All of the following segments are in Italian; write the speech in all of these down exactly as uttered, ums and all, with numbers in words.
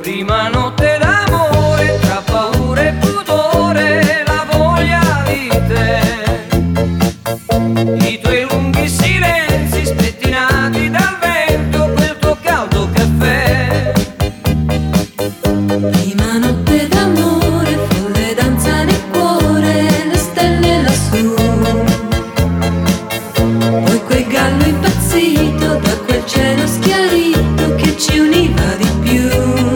Prima notte d'amore, tra paura e pudore, la voglia di te. I tuoi lunghi silenzi spettinati dal vento, quel tuo caldo caffè. Prima notte d'amore, folle danza nel cuore, le stelle lassù. Poi quel gallo impazzito da quel cielo schiarito che ci univa di più.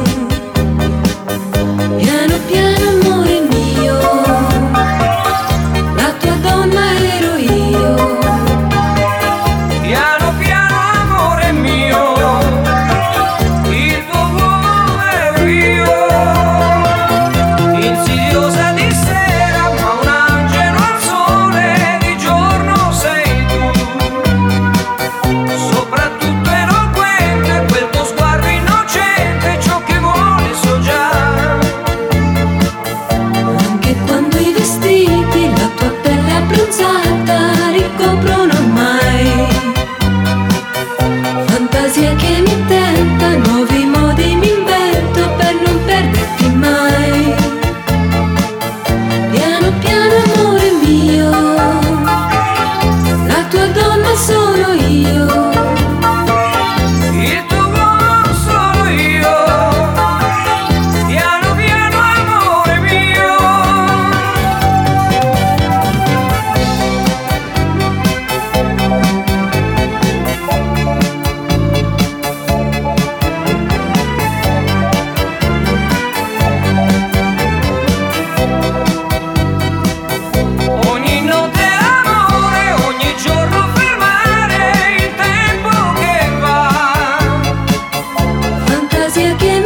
Piano piano amore mio, la tua donna ero io. Piano piano amore mio, il tuo uomo ero io. Insidiosa di sera, ma un angelo al sole, di giorno sei tu. Soprattutto eloquente, quel tuo sguardo innocente, ciò che vuole so già. Anche quando i vestiti, la tua pelle abbronzata ricoprono ormai. Fantasia che mi tenta, nuovi modi mi invento per non perderti mai. Piano piano amore mio, la tua donna sono io. Il tuo uomo sono io. Piano piano amore mio. Ogni notte d'amore, ogni giorno fermare il tempo che va. Fantasia che